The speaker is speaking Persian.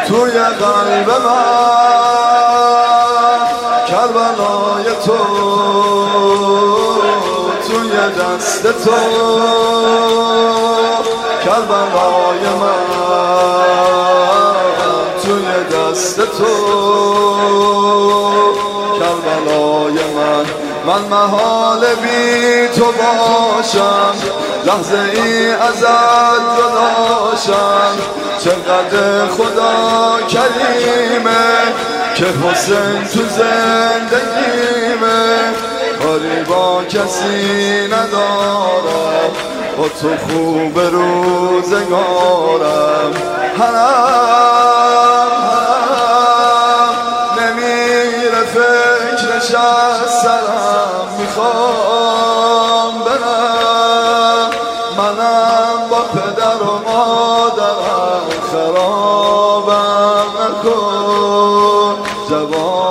توی قلب من کربلای تو توی دست تو کربلای من توی دست تو کربلای من محال بی تو باشم لحظه ای ازت جداشم چقدر خدا کریمه که حسین تو زندگیمه کاری با کسی ندارم با تو خوب روزگارم هرم نمیره فکرش از سرم میخوام برم منم با پدر و مادرم خرابم نکن جوان